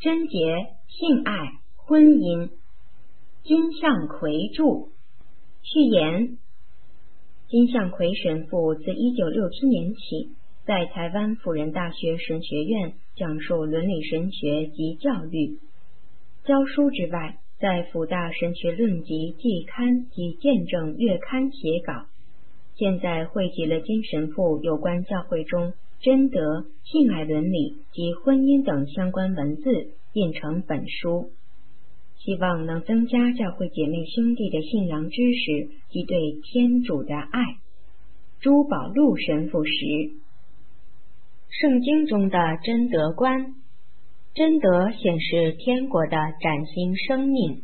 贞洁、性爱、婚姻。金向奎著。序言：金向奎神父自1967年起，在台湾辅仁大学神学院讲授伦理神学及教育。教书之外，在辅大神学论集季刊及见证月刊写稿。现在汇集了金神父有关教会中贞德、性爱伦理及婚姻等相关文字，印成本书，希望能增加教会姐妹兄弟的信仰知识及对天主的爱。朱宝禄神父时，圣经中的贞德观。贞德显示天国的崭新生命。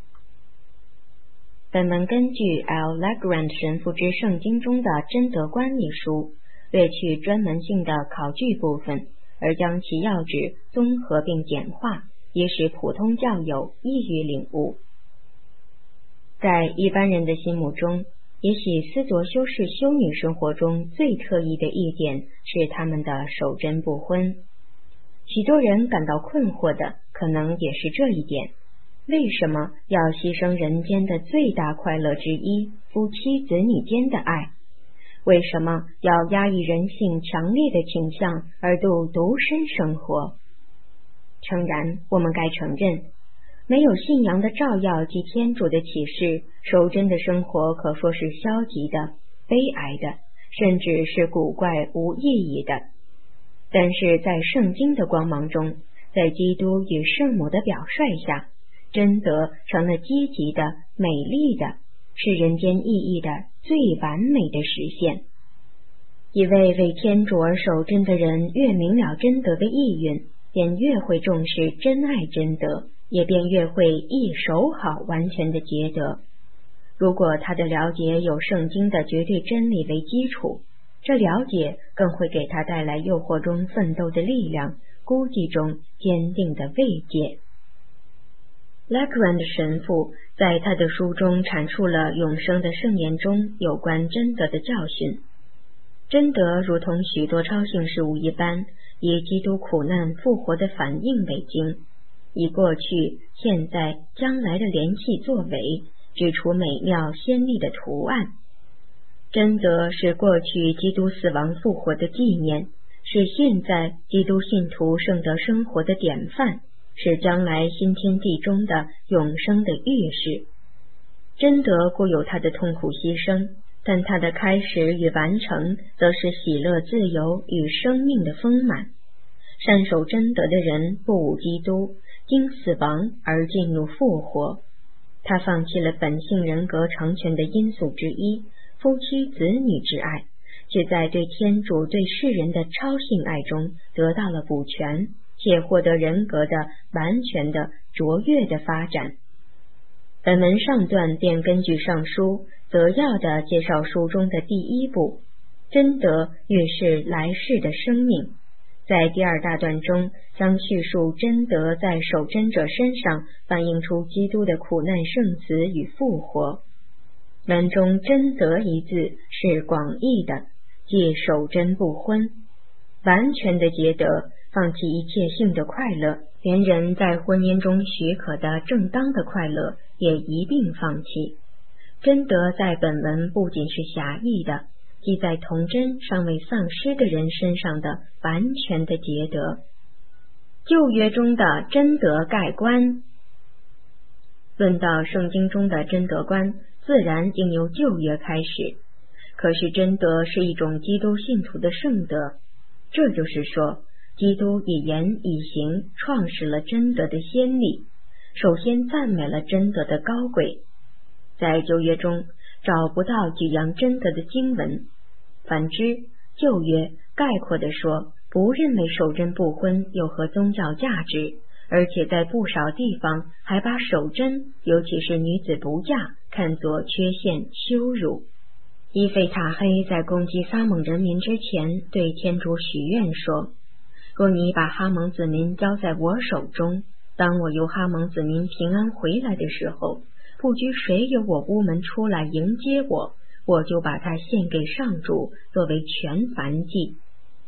本文根据 L. Legrand 神父之《圣经中的贞德观》一书，略去专门性的考据部分，而将其要旨综合并简化，也使普通教友易于领悟。在一般人的心目中，也许思铎修士修女生活中最特异的一点是他们的守贞不婚。许多人感到困惑的可能也是这一点：为什么要牺牲人间的最大快乐之一夫妻子女间的爱？为什么要压抑人性强烈的倾向而度独身生活？诚然，我们该承认，没有信仰的照耀及天主的启示，守贞的生活可说是消极的、悲哀的，甚至是古怪无意义的。但是在圣经的光芒中，在基督与圣母的表率下，贞德成了积极的、美丽的，是人间意义的最完美的实现。一位为天主而守贞的人越明了贞德的意蕴，便越会重视真爱贞德，也便越会一守好完全的节德。如果他的了解有圣经的绝对真理为基础，这了解更会给他带来诱惑中奋斗的力量，孤寂中坚定的慰藉。Legrand 神父在他的书中阐述了永生的圣言中有关贞德的教训。贞德如同许多超性事物一般，以基督苦难复活的反应为经，以过去、现在、将来的联系作为，指出美妙鲜丽的图案。贞德是过去基督死亡复活的纪念，是现在基督信徒圣德生活的典范，是将来新天地中的永生的预示。贞德固有它的痛苦牺牲，但它的开始与完成则是喜乐、自由与生命的丰满。善守贞德的人不侮基督，经死亡而进入复活。他放弃了本性人格成全的因素之一，夫妻子女之爱，却在对天主对世人的超性爱中得到了补全，且获得人格的完全的卓越的发展。本文上段便根据上书择要地介绍书中的第一部，贞德预示来世的生命。在第二大段中，将叙述贞德在守贞者身上反映出基督的苦难圣死与复活。文中贞德一字是广义的，即守贞不婚，完全的节德，放弃一切性的快乐，连人在婚姻中许可的正当的快乐也一并放弃。贞德在本文不仅是狭义的，即在童贞尚未丧失的人身上的完全的节德。旧约中的贞德概观。论到圣经中的贞德观，自然应由旧约开始。可是贞德是一种基督信徒的圣德，这就是说，基督以言以行创始了贞德的先例，首先赞美了贞德的高贵。在旧约中找不到举扬贞德的经文，反之，旧约概括地说，不认为守贞不婚有何宗教价值，而且在不少地方还把守贞，尤其是女子不嫁，看作缺陷羞辱。伊费塔黑在攻击撒蒙人民之前，对天主许愿说：若你把哈蒙子民交在我手中，当我由哈蒙子民平安回来的时候，不拘谁由我屋门出来迎接我，我就把它献给上主，作为全燔祭。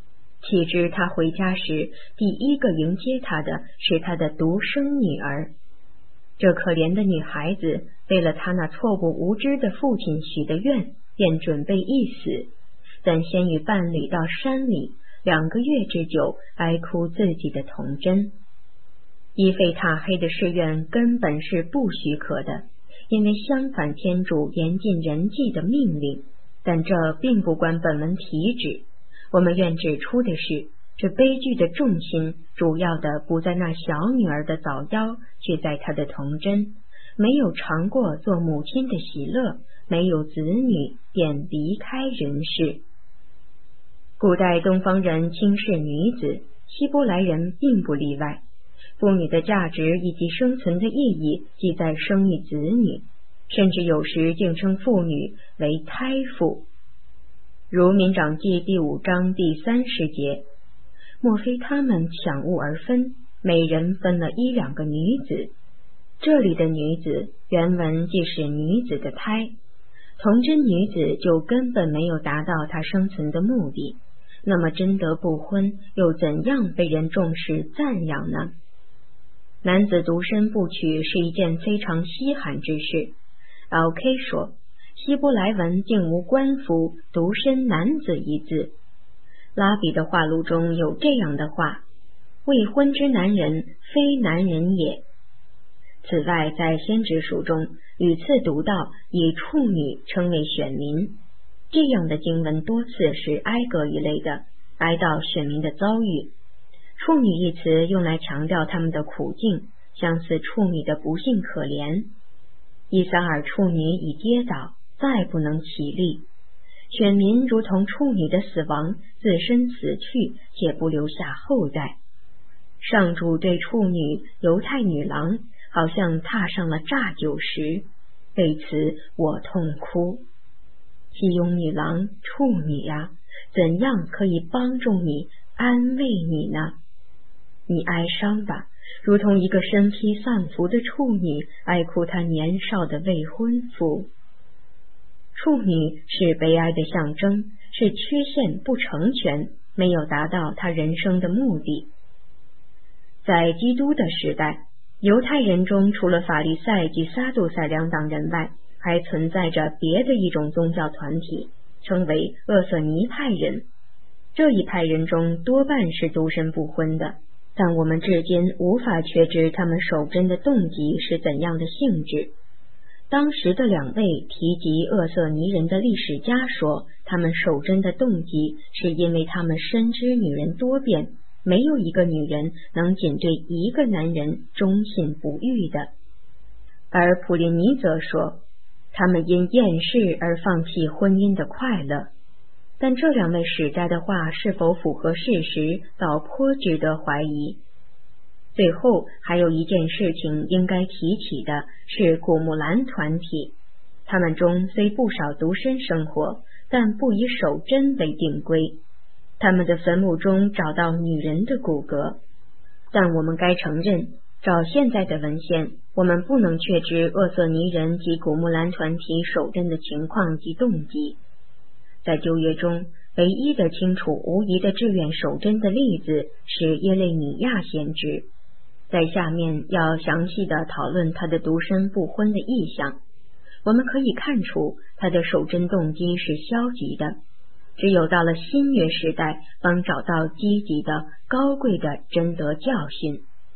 岂知他回家时，第一个迎接他的是他的独生女儿。这可怜的女孩子为了他那错误无知的父亲许的愿，便准备一死，但先与伴侣到山里2个月之久，哀哭自己的童真。伊费塔黑的誓愿根本是不许可的，因为相反天主严禁人祭的命令，但这并不关本文题旨。我们愿指出的是，这悲剧的重心主要的不在那小女儿的早夭，却在她的童真。没有尝过做母亲的喜乐，没有子女便离开人世。古代东方人轻视女子，希伯来人并不例外。妇女的价值以及生存的意义即在生育子女，甚至有时竟称妇女为胎妇。如《民长记》第5章第30节，莫非他们抢物而分，每人分了1-2个女子？这里的女子原文即是女子的胎，童真女子就根本没有达到她生存的目的，那么贞德不婚又怎样被人重视赞扬呢？男子独身不娶是一件非常稀罕之事。L.K. 说，希伯来文竟无官服独身男子一字。拉比的话录中有这样的话：未婚之男人非男人也。此外，在先知书中屡次读到以处女称为选民，这样的经文多次是哀歌一类的，哀悼选民的遭遇。处女一词用来强调他们的苦境，相似处女的不幸可怜。伊撒尔处女已跌倒，再不能起立。选民如同处女的死亡，自身死去，且不留下后代。上主对处女犹太女郎好像踏上了榨酒石，为此我痛哭。西雍女郎，处女啊，怎样可以帮助你，安慰你呢？你哀伤吧，如同一个身披丧服的处女哀哭她年少的未婚夫。处女是悲哀的象征，是缺陷不成全，没有达到她人生的目的。在基督的时代，犹太人中除了法利赛及撒杜塞2党人外，还存在着别的一种宗教团体，称为厄瑟尼派人。这一派人中多半是独身不婚的，但我们至今无法确知他们守贞的动机是怎样的性质。当时的2位提及厄瑟尼人的历史家说，他们守贞的动机是因为他们深知女人多变，没有一个女人能仅对一个男人忠信不渝的。而普林尼则说，他们因厌世而放弃婚姻的快乐。但这2位史家的话是否符合事实，倒颇值得怀疑。最后还有一件事情应该提起的是古木兰团体，他们中虽不少独身生活，但不以守贞为定规。他们的坟墓中找到女人的骨骼，但我们该承认，照现在的文献，我们不能确知厄瑟尼人及古木兰团体守贞的情况及动机。在旧约中，唯一的清楚无疑的志愿守贞的例子是耶肋米亚先知。在下面要详细的讨论他的独身不婚的意向。我们可以看出他的守贞动机是消极的，只有到了新约时代，方找到积极的高贵的贞德教训。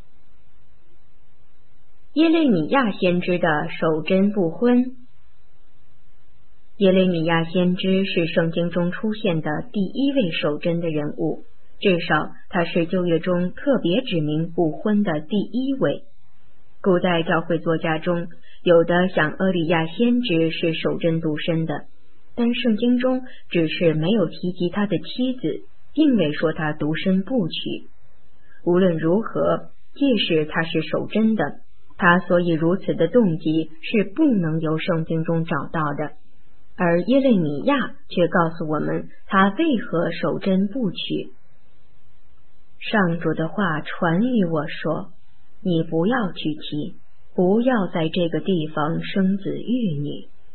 耶肋米亚先知的守贞不婚。耶肋米亚先知是圣经中出现的第1位守贞的人物，至少他是旧约中特别指明不婚的第1位。古代教会作家中，有的像厄利亚先知是守贞独身的，但圣经中只是没有提及他的妻子，并未说他独身不娶。无论如何，即使他是守贞的，他所以如此的动机是不能由圣经中找到的。而耶肋米亚却告诉我们他为何守贞不娶。上主的话传于我说，你不要娶妻，不要在这个地方生子育女，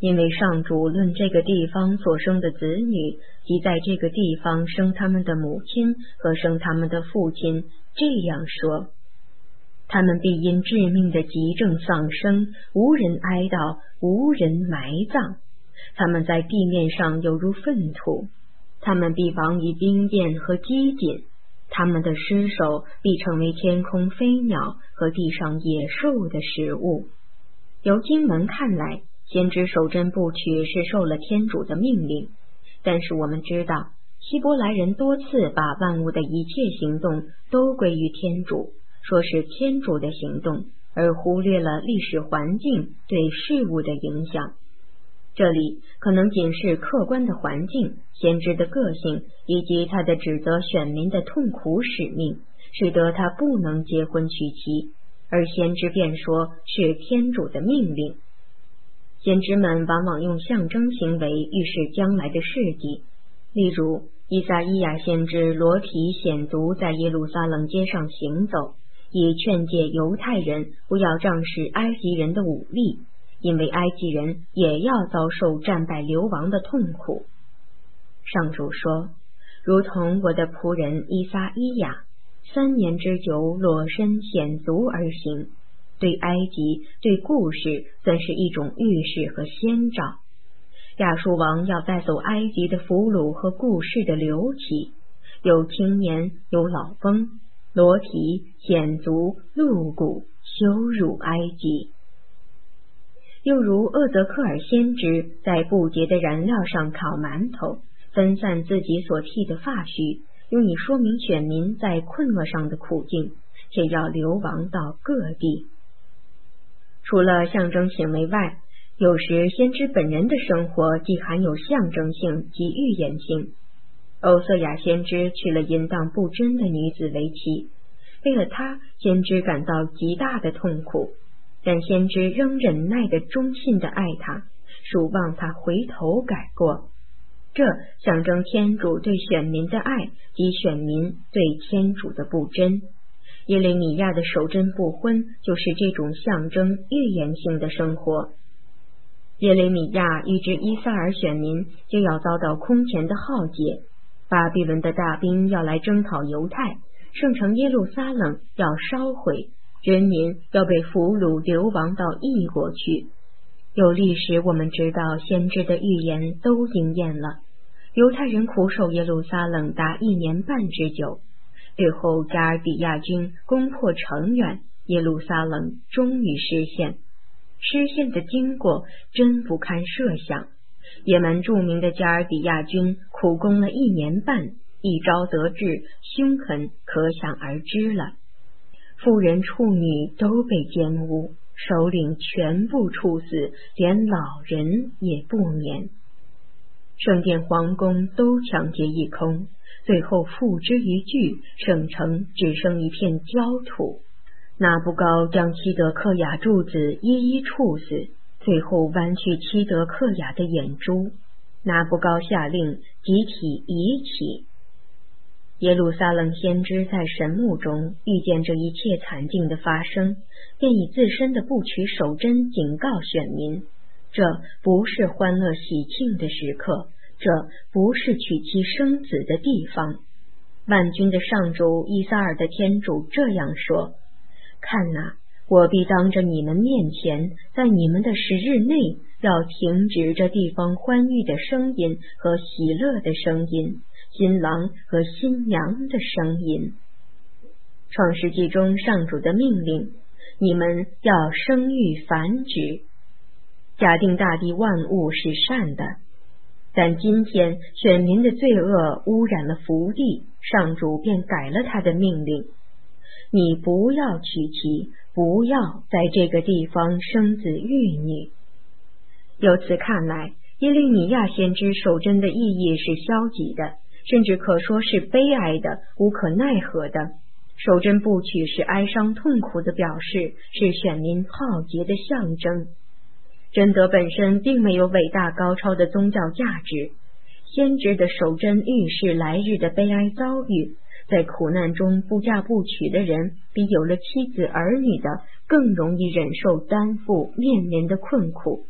因为上主论这个地方所生的子女，即在这个地方生他们的母亲和生他们的父亲，这样说：他们必因致命的疾症丧生，无人哀悼，无人埋葬。他们在地面上犹如粪土，他们必亡于兵变和饥馑，他们的尸首必成为天空飞鸟和地上野兽的食物。由经文看来，先知守贞不取是受了天主的命令，但是我们知道，希伯来人多次把万物的一切行动都归于天主，说是天主的行动，而忽略了历史环境对事物的影响。这里可能仅是客观的环境、先知的个性以及他的指责选民的痛苦使命，使得他不能结婚娶妻，而先知便说是天主的命令。先知们往往用象征行为预示将来的事迹，例如依撒意亚先知裸体显足在耶路撒冷街上行走，以劝诫犹太人不要仗势埃及人的武力，因为埃及人也要遭受战败流亡的痛苦。上主说，如同我的仆人依撒意亚3年之久裸身显足而行，对埃及对故事算是一种预示和先兆。亚述王要带走埃及的俘虏和故事的流起，有青年有老翁，裸体显足露骨羞辱埃及。又如厄泽克尔先知在不洁的燃料上烤馒头，分散自己所剃的发须，用以说明选民在困厄上的苦境，且要流亡到各地。除了象征行为外，有时先知本人的生活既含有象征性及预言性。欧瑟雅先知娶了淫荡不贞的女子为妻，为了她，先知感到极大的痛苦，但先知仍忍耐地忠信地爱她，属望她回头改过。这象征天主对选民的爱及选民对天主的不贞。耶利米亚的守贞不婚就是这种象征预言性的生活。耶利米亚预知伊撒尔选民就要遭到空前的浩劫，巴比伦的大兵要来征讨犹太，圣城耶路撒冷要烧毁，人民要被俘虏流亡到异国去。有历史我们知道先知的预言都应验了，犹太人苦守耶路撒冷达1年半之久，最后加尔比亚军攻破城垣，耶路撒冷终于失陷。失陷的经过真不堪设想，也门著名的加尔比亚军苦攻了1年半，一朝得志，凶狠可想而知了。妇人处女都被奸污，首领全部处死，连老人也不免。圣殿皇宫都抢劫一空，最后付之一炬，圣城只剩一片焦土。拿布高将七德克雅柱子一一处死，最后剜去七德克雅的眼珠。拿布高下令集体遗弃。耶路撒冷先知在神幕中遇见这一切惨境的发生，便以自身的不取守贞警告选民，这不是欢乐喜庆的时刻，这不是娶妻生子的地方。万军的上主伊撒尔的天主这样说，看哪，我必当着你们面前，在你们的10日内要停止这地方欢愉的声音和喜乐的声音，新郎和新娘的声音。创世纪中上主的命令，你们要生育繁殖。假定大地万物是善的，但今天选民的罪恶污染了福地，上主便改了他的命令，你不要娶妻，不要在这个地方生子育女。由此看来，耶利米亚先知守贞的意义是消极的，甚至可说是悲哀的、无可奈何的。守贞不取是哀伤痛苦的表示，是选民浩劫的象征。贞德本身并没有伟大高超的宗教价值，先知的守贞预示来日的悲哀遭遇。在苦难中不嫁不娶的人，比有了妻子儿女的更容易忍受担负面临的困苦。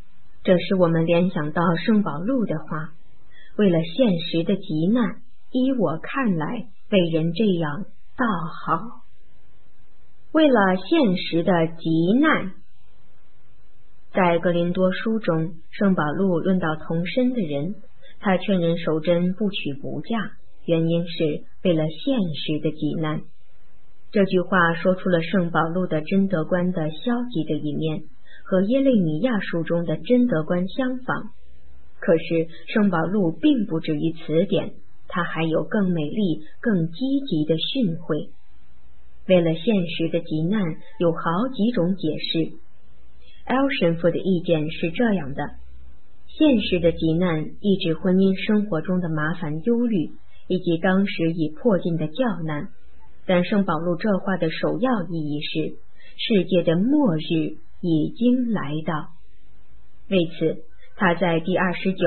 这使我们联想到圣保禄的话：为了现实的急难，依我看来，为人这样倒好。为了现实的急难，在哥林多书中，圣保禄论到童身的人，他劝人守贞不娶不嫁，原因是为了现实的急难。这句话说出了圣保禄的贞德观的消极的一面，和耶利米亚书中的贞德观相仿。可是圣保禄并不止于此点，他还有更美丽、更积极的训诲。为了现实的急难，有好几种解释。L 神父的意见是这样的：现实的急难意指婚姻生活中的麻烦忧虑，以及当时已迫近的较难。但圣保禄这话的首要意义是，世界的末日已经来到。为此，他在第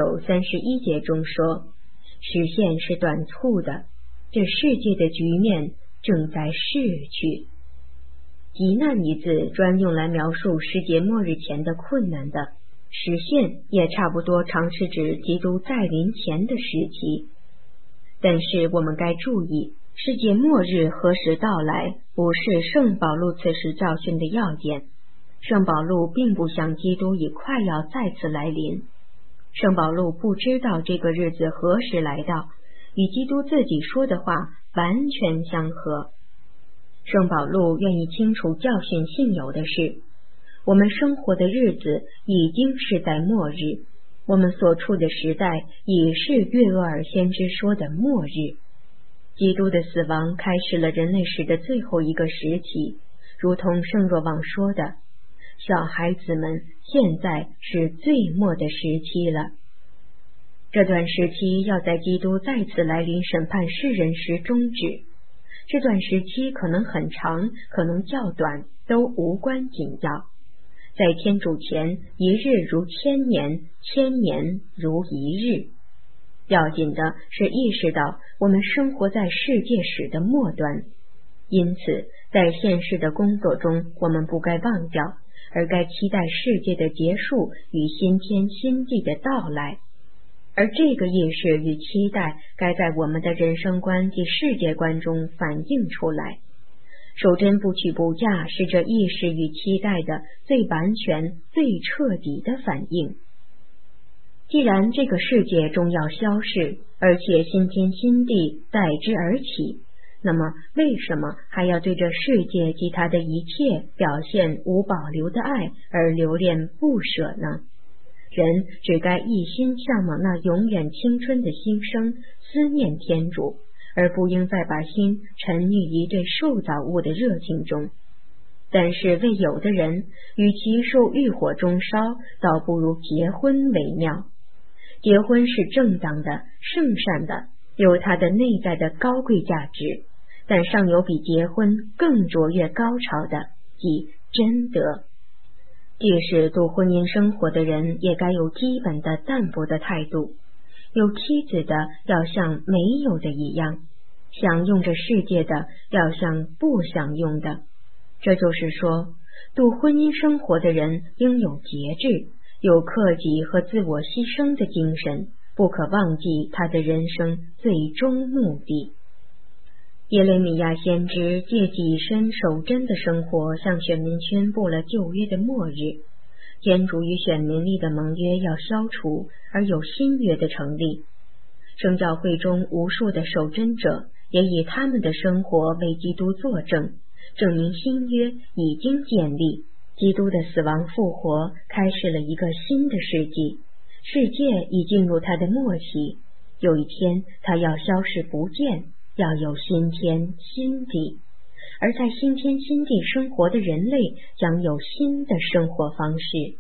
29、31节中说，时限是短促的，这世界的局面正在逝去。急难一字专用来描述世界末日前的困难的，时限也差不多常是指基督再临前的时期。但是我们该注意，世界末日何时到来，不是圣保禄此时教训的要点。圣保禄并不想基督已快要再次来临。圣保禄不知道这个日子何时来到，与基督自己说的话完全相合。圣保禄愿意清楚教训信友的是，我们生活的日子已经是在末日，我们所处的时代已是约厄尔先知说的末日。基督的死亡开始了人类史的最后一个时期，如同圣若望说的，小孩子们，现在是最末的时期了。这段时期要在基督再次来临审判世人时终止。这段时期可能很长，可能较短，都无关紧要。在天主前，一日如千年，千年如一日。要紧的是意识到我们生活在世界史的末端，因此在现世的工作中，我们不该忘掉，而该期待世界的结束与新天新地的到来。而这个意识与期待该在我们的人生观及世界观中反映出来。守贞不娶不嫁是这意识与期待的最完全、最彻底的反应。既然这个世界终要消逝，而且新天新地代之而起，那么为什么还要对这世界及它的一切表现无保留的爱而留恋不舍呢？人只该一心向往那永远青春的新生，思念天主，而不应再把心沉溺于对受造物的热情中。但是为有的人，与其受欲火中烧，倒不如结婚为妙。结婚是正当的、圣善的，有它的内在的高贵价值，但尚有比结婚更卓越高潮的，即贞德。即使度婚姻生活的人，也该有基本的淡泊的态度。有妻子的要像没有的一样，享用着世界的要像不享用的。这就是说，度婚姻生活的人应有节制，有克己和自我牺牲的精神，不可忘记他的人生最终目的。耶利米亚先知借己身守贞的生活，向选民宣布了旧约的末日。天主与选民立的盟约要消除，而有新约的成立。圣教会中无数的守贞者，也以他们的生活为基督作证，证明新约已经建立。基督的死亡复活开始了一个新的世纪，世界已进入他的末期。有一天，他要消失不见，要有新天新地，而在新天新地生活的人类将有新的生活方式。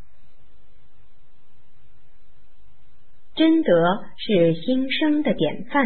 贞德是新生的典范。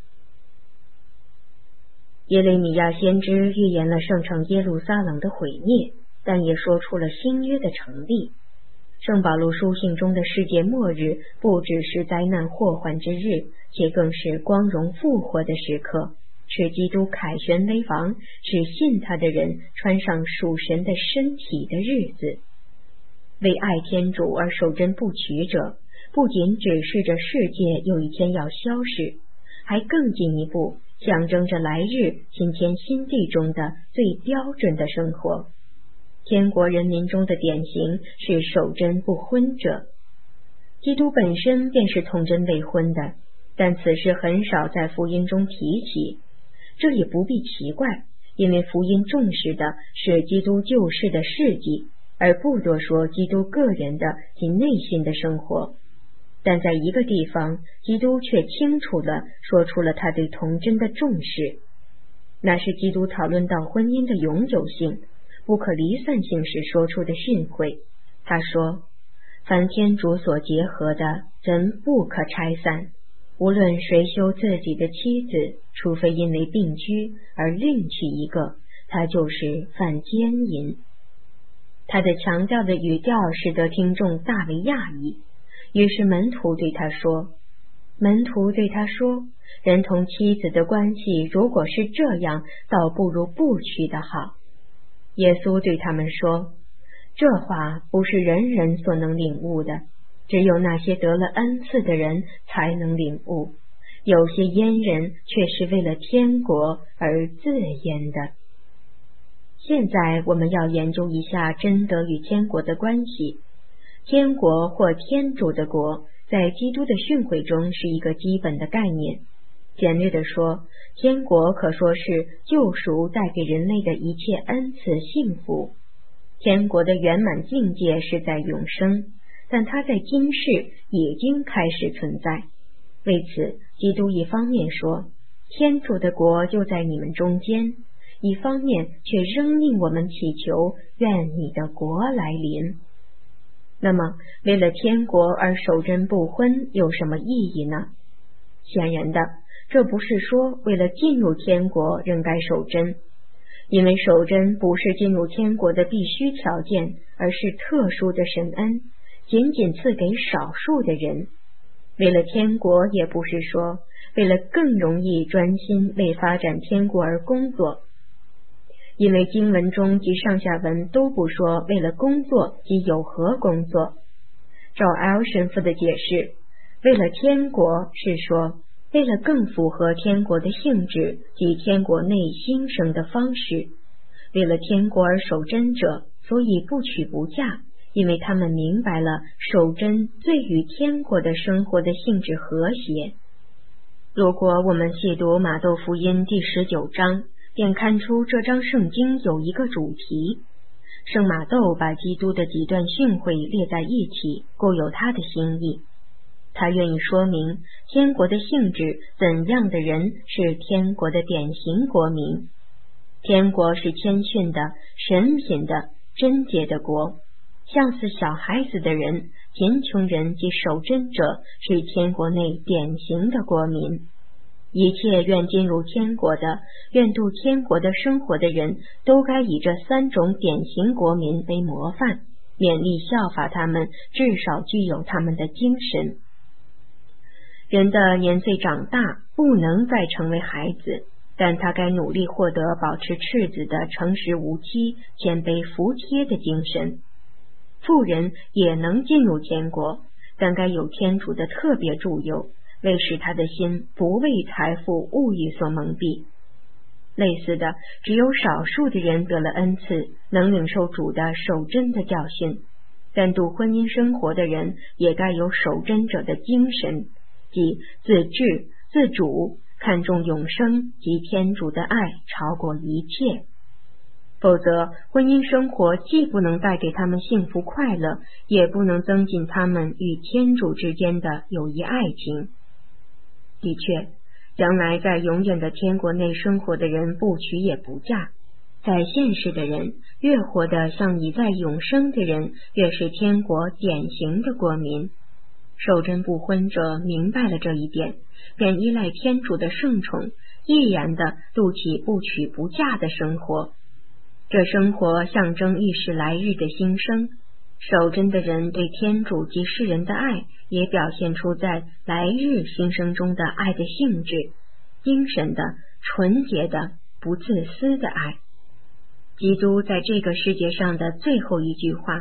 耶利米亚先知预言了圣城耶路撒冷的毁灭，但也说出了新约的成立。圣保禄书信中的世界末日不只是灾难祸患之日，且更是光荣复活的时刻，是基督凯旋为王，使信他的人穿上属神的身体的日子。 为爱天主而守贞不取者，不仅指示着世界有一天要消逝，还更进一步象征着来日新天新地中的最标准的生活。天国人民中的典型是守贞不婚者。基督本身便是童贞未婚的，但此事很少在福音中提起，这也不必奇怪，因为福音重视的是基督救世的事迹，而不多说基督个人的及内心的生活。但在一个地方，基督却清楚地说出了他对童贞的重视，那是基督讨论到婚姻的永久性、不可离散性时说出的训诲。他说，凡天主所结合的，人不可拆散，无论谁休自己的妻子，除非因为病居而另娶一个，他就是犯奸淫。他的强调的语调使得听众大为讶异，于是门徒对他说，人同妻子的关系如果是这样，倒不如不娶的好。耶稣对他们说，这话不是人人所能领悟的，只有那些得了恩赐的人才能领悟，有些阉人却是为了天国而自阉的。现在我们要研究一下贞德与天国的关系。天国或天主的国在基督的训诲中是一个基本的概念。简略地说，天国可说是救赎带给人类的一切恩赐幸福。天国的圆满境界是在永生，但它在今世已经开始存在。为此，基督一方面说，天主的国就在你们中间，一方面却仍令我们祈求，愿你的国来临。那么，为了天国而守贞不婚有什么意义呢？显然的，这不是说为了进入天国仍该守贞，因为守贞不是进入天国的必须条件，而是特殊的神恩，仅仅赐给少数的人。为了天国也不是说为了更容易专心为发展天国而工作，因为经文中及上下文都不说为了工作及有何工作。照 L 神父的解释，为了天国是说为了更符合天国的性质及天国内兴盛的方式。为了天国而守贞者，所以不娶不嫁，因为他们明白了守贞最与天国的生活的性质和谐。如果我们细读马窦福音第19章，便看出这章圣经有一个主题。圣马窦把基督的几段训诲列在一起，故有他的心意。他愿意说明天国的性质，怎样的人是天国的典型国民。天国是谦逊的、神品的、贞洁的国，像似小孩子的人、贫穷人及守贞者是天国内典型的国民。一切愿进入天国的、愿度天国的生活的人，都该以这3种典型国民为模范，勉励效法他们，至少具有他们的精神。人的年岁长大，不能再成为孩子，但他该努力获得保持赤子的诚实无欺、谦卑服帖的精神。富人也能进入天国，但该有天主的特别助佑，为使他的心不为财富物欲所蒙蔽。类似的，只有少数的人得了恩赐，能领受主的守贞的教训，但度婚姻生活的人也该有守贞者的精神，即自治、自主，看重永生及天主的爱超过一切。否则，婚姻生活既不能带给他们幸福快乐，也不能增进他们与天主之间的友谊爱情。的确，将来在永远的天国内生活的人不娶也不嫁，在现世的人越活得像已在永生的人，越是天国典型的国民。守贞不婚者明白了这一点，便依赖天主的圣宠，毅然地度起不娶不嫁的生活。这生活象征一时来日的兴生。守贞的人对天主及世人的爱，也表现出在来日兴生中的爱的性质，精神的、纯洁的、不自私的爱。基督在这个世界上的最后一句话，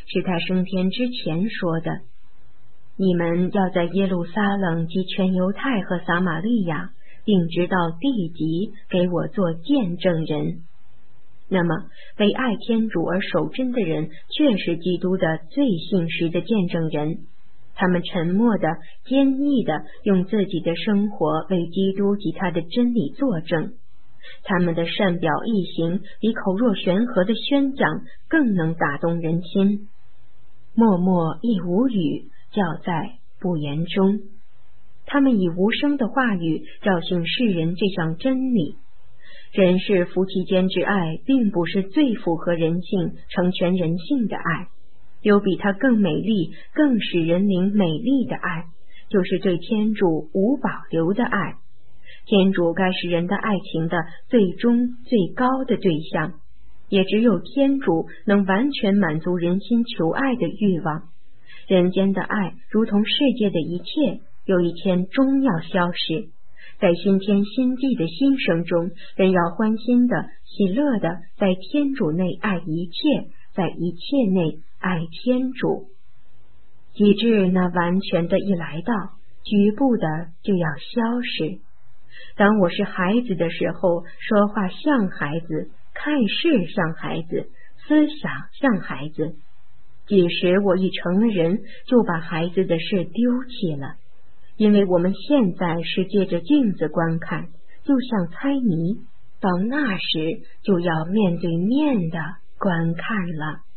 是他升天之前说的。你们要在耶路撒冷及全犹太和撒玛利亚，并直到地极，给我做见证人。那么，为爱天主而守贞的人，却是基督的最信实的见证人。他们沉默的、坚毅的，用自己的生活为基督及他的真理作证。他们的善表义行，比口若悬河的宣讲更能打动人心。默默亦无语，教在不言中。他们以无声的话语教训世人这项真理。人世夫妻间之爱，并不是最符合人性、成全人性的爱。有比它更美丽、更使人灵美丽的爱，就是对天主无保留的爱。天主该是人的爱情的最终最高的对象，也只有天主能完全满足人心求爱的欲望。人间的爱如同世界的一切，有一天终要消失。在新天新地的新生中，人要欢欣的、喜乐的在天主内爱一切，在一切内爱天主，以致那完全的一来到，局部的就要消失。当我是孩子的时候，说话像孩子，看事像孩子，思想像孩子。几时我一成了人，就把孩子的事丢弃了。因为我们现在是借着镜子观看，就像猜谜，到那时就要面对面的观看了。